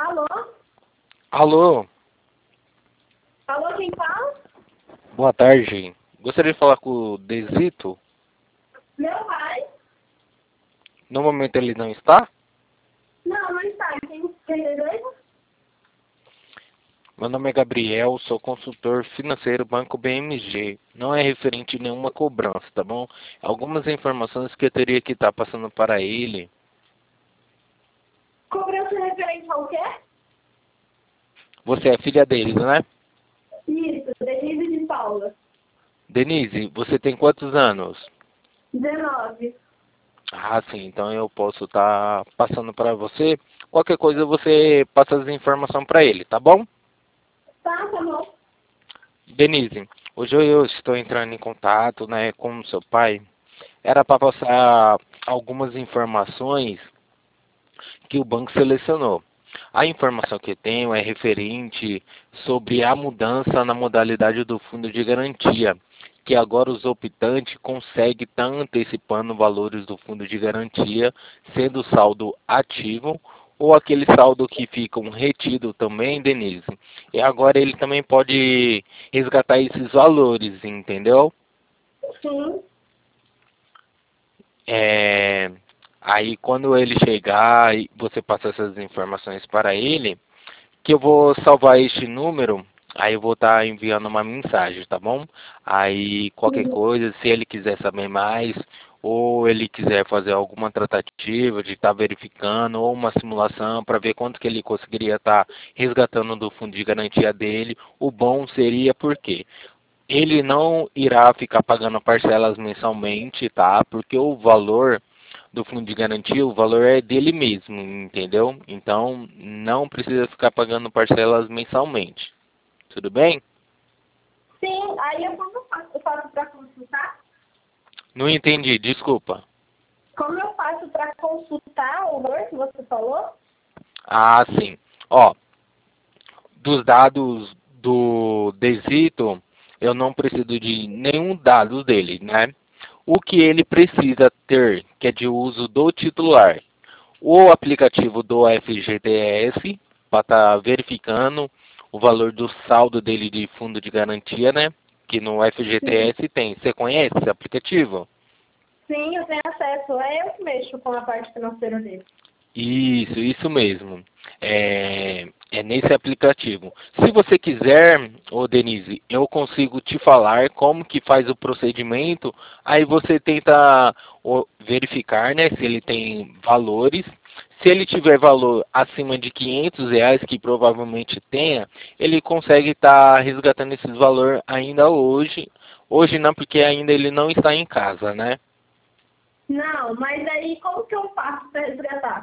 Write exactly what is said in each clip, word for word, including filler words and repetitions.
Alô? Alô, Alô, quem fala? boa tarde. Gostaria de falar com o Desito. Meu pai? No momento ele não está. Não, não está. Quem quem deseja? Meu nome é Gabriel, sou consultor financeiro Banco B M G. Não é referente a nenhuma cobrança, tá bom? Algumas informações que eu teria que estar passando para ele. Cobrança referente ao quê? Você é filha deles, né? Isso, Denise de Paula. Denise, você tem quantos anos? dezenove. Ah, sim, então eu posso estar passando para você. Qualquer coisa você passa as informações para ele, tá bom? Tá, tá bom. Denise, hoje eu estou entrando em contato, né, com o seu pai. Era para passar algumas informações que o banco selecionou. A informação que eu tenho é referente sobre a mudança na modalidade do fundo de garantia, que agora os optantes conseguem estar antecipando valores do fundo de garantia, sendo saldo ativo ou aquele saldo que ficam retido também, Denise. E agora ele também pode resgatar esses valores, entendeu? Sim. É, aí quando ele chegar e você passa essas informações para ele, que eu vou salvar este número, aí eu vou estar enviando uma mensagem, tá bom? Aí qualquer Sim. coisa, se ele quiser saber mais, ou ele quiser fazer alguma tratativa de estar verificando, ou uma simulação para ver quanto que ele conseguiria estar resgatando do fundo de garantia dele, o bom seria porque ele não irá ficar pagando parcelas mensalmente, tá? Porque o valor do fundo de garantia, o valor é dele mesmo, entendeu? Então, não precisa ficar pagando parcelas mensalmente. Tudo bem? Sim, aí eu como eu faço? Eu faço para consultar? Não entendi, desculpa. Como eu faço para consultar o valor que você falou? Ah, sim. Ó, dos dados do Desito, eu não preciso de nenhum dado dele, né? O que ele precisa ter, que é de uso do titular, o aplicativo do F G T S, para estar verificando o valor do saldo dele de fundo de garantia, né? Que no Sim. F G T S tem. Você conhece esse aplicativo? Sim, eu tenho acesso. É eu que mexo com a parte financeira dele. Isso, isso mesmo. É, é nesse aplicativo. Se você quiser, ô Denise, eu consigo te falar como que faz o procedimento. Aí você tenta ó, verificar, né, se ele tem valores. Se ele tiver valor acima de quinhentos reais, que provavelmente tenha, ele consegue estar resgatando esses valores ainda hoje. Hoje não, porque ainda ele não está em casa, né? Não, mas aí como que eu faço para resgatar?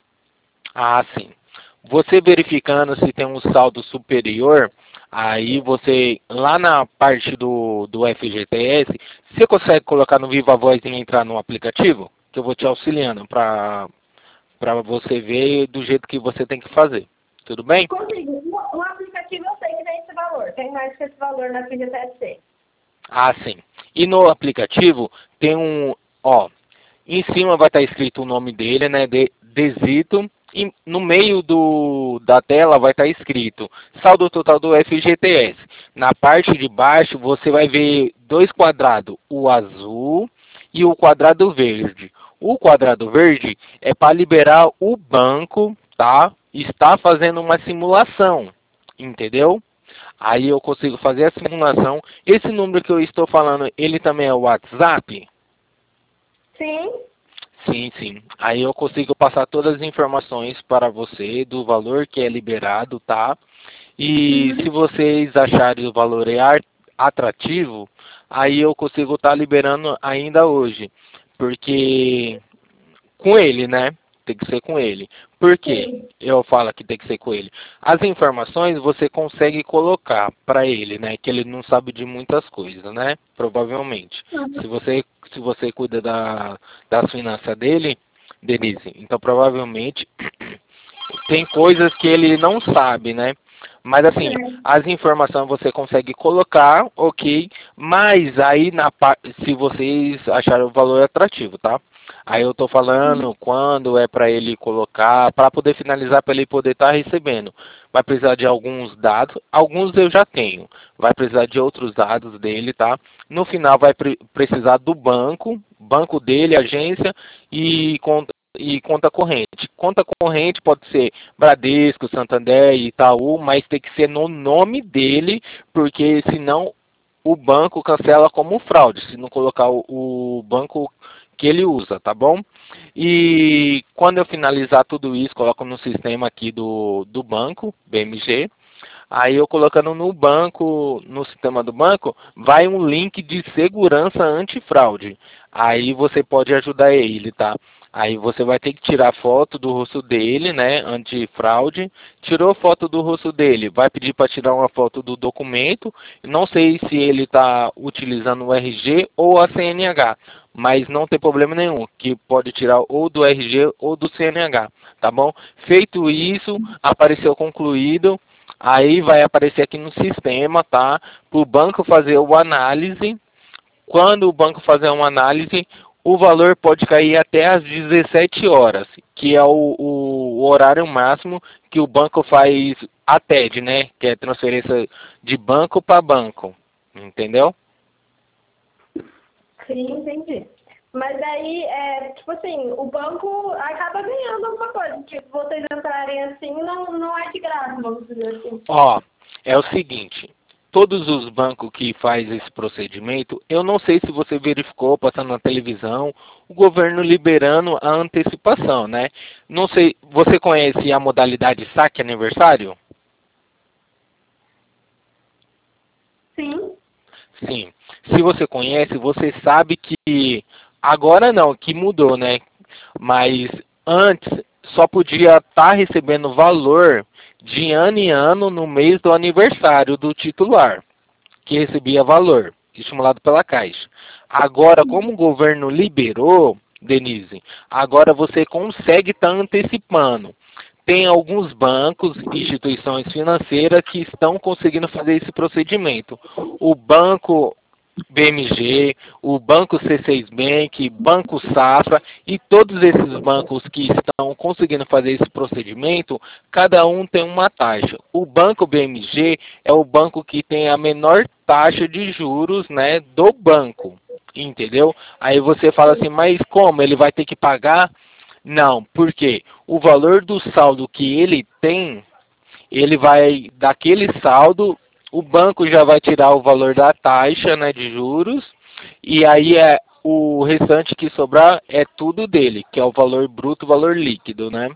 Ah, sim. Você verificando se tem um saldo superior, aí você, lá na parte do, do F G T S, você consegue colocar no Viva Voz e entrar no aplicativo? Que eu vou te auxiliando para para você ver do jeito que você tem que fazer. Tudo bem? Consigo. No, no aplicativo eu sei que tem esse valor. Tem mais que esse valor na F G T S. Ah, sim. E no aplicativo tem um, ó, em cima vai estar escrito o nome dele, né? De, Desito. E no meio do, da tela vai estar escrito saldo total do F G T S. Na parte de baixo você vai ver dois quadrados, o azul e o quadrado verde. O quadrado verde é para liberar o banco, tá? Está fazendo uma simulação, entendeu? Aí eu consigo fazer a simulação. Esse número que eu estou falando, ele também é o WhatsApp? Sim. Sim, sim. Aí eu consigo passar todas as informações para você do valor que é liberado, tá? E se Uhum. vocês acharem o valor é ar- atrativo, aí eu consigo estar liberando ainda hoje. Porque com ele, né? Tem que ser com ele. Por quê? Sim. Eu falo que tem que ser com ele. As informações você consegue colocar para ele, né? Que ele não sabe de muitas coisas, né? Provavelmente. Se Uhum. você se você cuida da, das finanças dele, Denise, então provavelmente tem coisas que ele não sabe, né? Mas assim, Certo. as informações você consegue colocar, ok, mas aí na pa- se vocês acharem o valor atrativo, tá? Aí eu tô falando quando é para ele colocar, para poder finalizar, para ele poder estar recebendo. Vai precisar de alguns dados, alguns eu já tenho. Vai precisar de outros dados dele, tá? No final vai pre precisar do banco, banco dele, agência e conta, e conta corrente. Conta corrente pode ser Bradesco, Santander, Itaú, mas tem que ser no nome dele, porque senão o banco cancela como fraude, se não colocar o, o banco que ele usa, tá bom? E quando eu finalizar tudo isso, coloco no sistema aqui do, do banco, B M G. Aí eu colocando no banco, no sistema do banco, vai um link de segurança antifraude. Aí você pode ajudar ele, tá? Aí você vai ter que tirar foto do rosto dele, né, antifraude. Tirou foto do rosto dele, vai pedir para tirar uma foto do documento. Não sei se ele está utilizando o R G ou a C N H, mas não tem problema nenhum, que pode tirar ou do R G ou do C N H, tá bom? Feito isso, apareceu concluído. Aí vai aparecer aqui no sistema, tá? Para o banco fazer o análise. Quando o banco fazer uma análise, o valor pode cair até às dezessete horas, que é o, o horário máximo que o banco faz a T E D, né? Que é transferência de banco para banco. Entendeu? Sim, entendi. Mas aí, é, tipo assim, o banco acaba ganhando alguma coisa. Tipo, vocês entrarem assim, não, não é de graça, vamos dizer assim. Ó, é o seguinte, todos os bancos que faz esse procedimento, eu não sei se você verificou, passando na televisão, o governo liberando a antecipação, né? Não sei, você conhece a modalidade saque aniversário? Sim. Sim. Se você conhece, você sabe que agora não, que mudou, né? Mas antes só podia estar recebendo valor de ano em ano no mês do aniversário do titular, que recebia valor, estimulado pela Caixa. Agora, como o governo liberou, Denise, agora você consegue estar antecipando. Tem alguns bancos, instituições financeiras que estão conseguindo fazer esse procedimento. O banco B M G, o Banco C seis Bank, Banco Safra e todos esses bancos que estão conseguindo fazer esse procedimento, cada um tem uma taxa. O Banco B M G é o banco que tem a menor taxa de juros, né, do banco, entendeu? Aí você fala assim, mas como? Ele vai ter que pagar? Não, porque o valor do saldo que ele tem, ele vai, daquele saldo, o banco já vai tirar o valor da taxa, né, de juros, e aí é o restante que sobrar é tudo dele, que é o valor bruto, o valor líquido, né?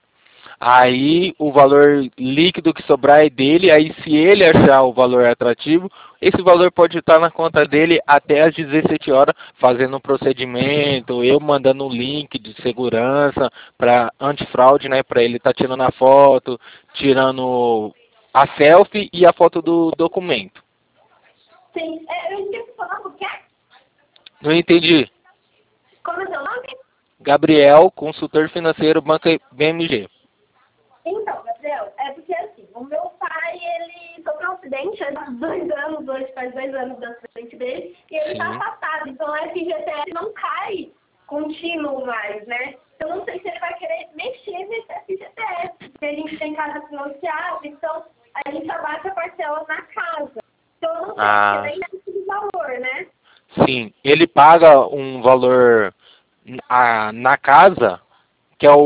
Aí o valor líquido que sobrar é dele, aí se ele achar o valor atrativo, esse valor pode estar na conta dele até às dezessete horas, fazendo um procedimento, eu mandando um link de segurança para antifraude, né, para ele estar tirando a foto, tirando a selfie e a foto do documento. Sim. É, eu esqueci de falar o quê? Não entendi. Como é seu nome? Gabriel, consultor financeiro, Banco B M G. Então, Gabriel, é porque assim, o meu pai, ele sofreu um acidente há dois anos, hoje faz dois anos do acidente dele, e ele tá Sim. afastado, então o F G T S não cai contínuo mais, né? Eu não sei se ele vai querer mexer nesse F G T S, porque a gente tem casa financiada, então a gente abaixa a parcela na casa. Então eu não sei, Ah. porque nem é esse valor, né? Sim, ele paga um valor a, na casa, que é o,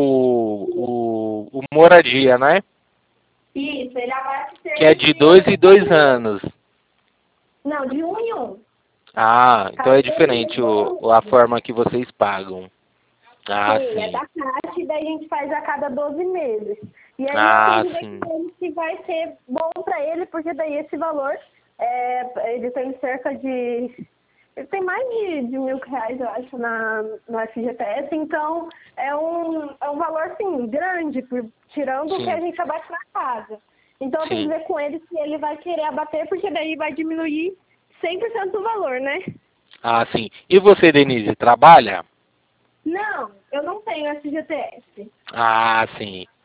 o, o moradia, né? Isso, ele abaixa cerca Que é de dois em dois anos. Não, de um em um. Ah, então é diferente o, a forma que vocês pagam. Ah, Sim, é sim. da Caixa e daí a gente faz a cada doze meses. E aí Ah, eu tenho que sim. ver com ele se vai ser bom para ele, porque daí esse valor, é, ele tem cerca de... Ele tem mais de, de mil reais, eu acho, na, no F G T S, então é um, é um valor, assim, grande, por, tirando o que a Sim. gente abate na casa. Então eu tenho que Sim. ver com ele se ele vai querer abater, porque daí vai diminuir cem por cento do valor, né? Ah, sim. E você, Denise, trabalha? Não, eu não tenho F G T S. Ah, sim.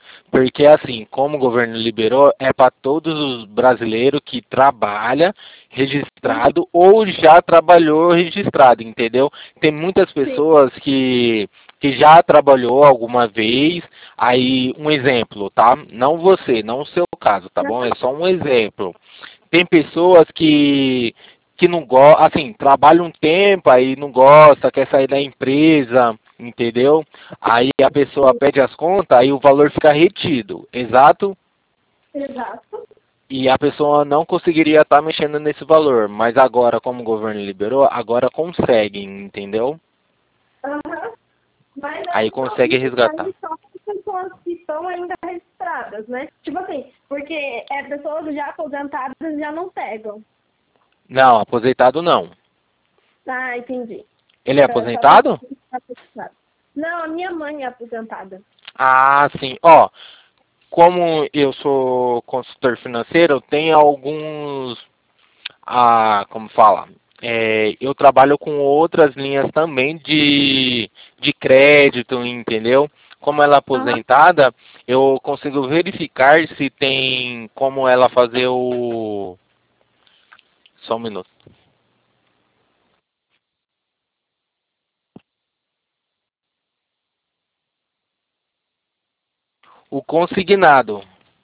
Porque assim, como o governo liberou, é para todos os brasileiros que trabalham registrado ou já trabalhou registrado, entendeu? Tem muitas Sim. pessoas que, que já trabalhou alguma vez, aí um exemplo, tá? Não você, não o seu caso, tá bom? É só um exemplo. Tem pessoas que que não gosta, assim, trabalha um tempo, aí não gosta, quer sair da empresa, entendeu? Aí a pessoa pede as contas, aí o valor fica retido, exato? Exato. E a pessoa não conseguiria estar mexendo nesse valor, mas agora, como o governo liberou, agora consegue, entendeu? Aham. Mas Aí aí só, consegue isso resgatar. aí só para pessoas que estão ainda registradas, né? Tipo assim, porque é, pessoas já aposentadas já não pegam. Não, aposentado não. Ah, entendi. Ele é É só pessoas aposentado? que estão aposentadas. Não, a minha mãe é aposentada. Ah, sim. Ó, como eu sou consultor financeiro, tem alguns, ah, como fala, é, eu trabalho com outras linhas também de, de crédito, entendeu? Como ela é Aham. aposentada, eu consigo verificar se tem como ela fazer o... Só um minuto. O consignado.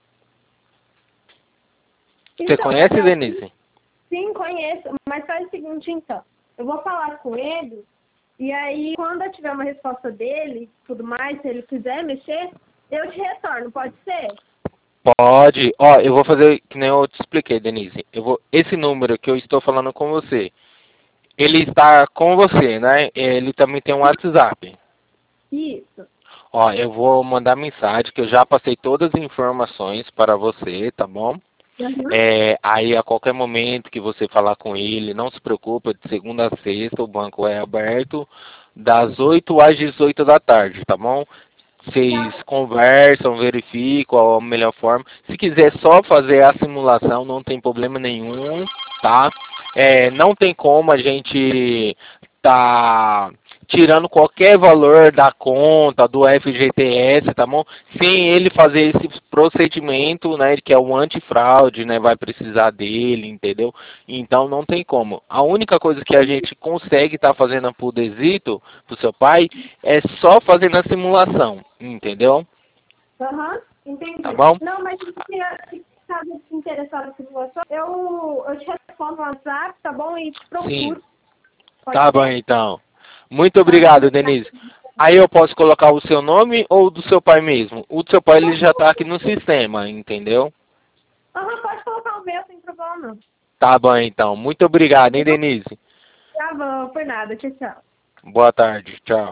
Você Então, mas conhece, aí, Denise? sim, conheço. Mas faz o seguinte, então. Eu vou falar com ele, e aí, quando eu tiver uma resposta dele, tudo mais, se ele quiser mexer, eu te retorno, pode ser? Pode. Ó, eu vou fazer que nem eu te expliquei, Denise. Eu vou, esse número que eu estou falando com você, ele está com você, né? Ele também tem um WhatsApp. Isso. Ó, eu vou mandar mensagem que eu já passei todas as informações para você, tá bom? Uhum. É, aí a qualquer momento que você falar com ele, não se preocupe, de segunda a sexta o banco é aberto das oito às dezoito da tarde, tá bom? Vocês Tá. conversam, verificam a melhor forma. Se quiser só fazer a simulação, não tem problema nenhum, tá? É, não tem como a gente tá tirando qualquer valor da conta do F G T S, tá bom? Sem ele fazer esse procedimento, né, que é o antifraude, né, vai precisar dele, entendeu? Então não tem como. A única coisa que a gente consegue estar tá fazendo por desito pro seu pai é só fazendo a simulação, entendeu? Aham, Tá entendi. bom? Não, mas se se caso te interessar na simulação, eu, eu te respondo no WhatsApp, tá bom? E te Sim. procuro. Pode Tá bom ser? então. Muito Tá bom, obrigado, obrigada. Denise. Aí eu posso colocar o seu nome ou do seu pai mesmo? O do seu pai ele Pode já tá colocar. aqui no sistema, entendeu? Aham, pode colocar o meu, sem problema. Tá bom então. Muito obrigado, hein, Denise? Tá bom, por nada. Tchau, tchau. Boa tarde. Tchau.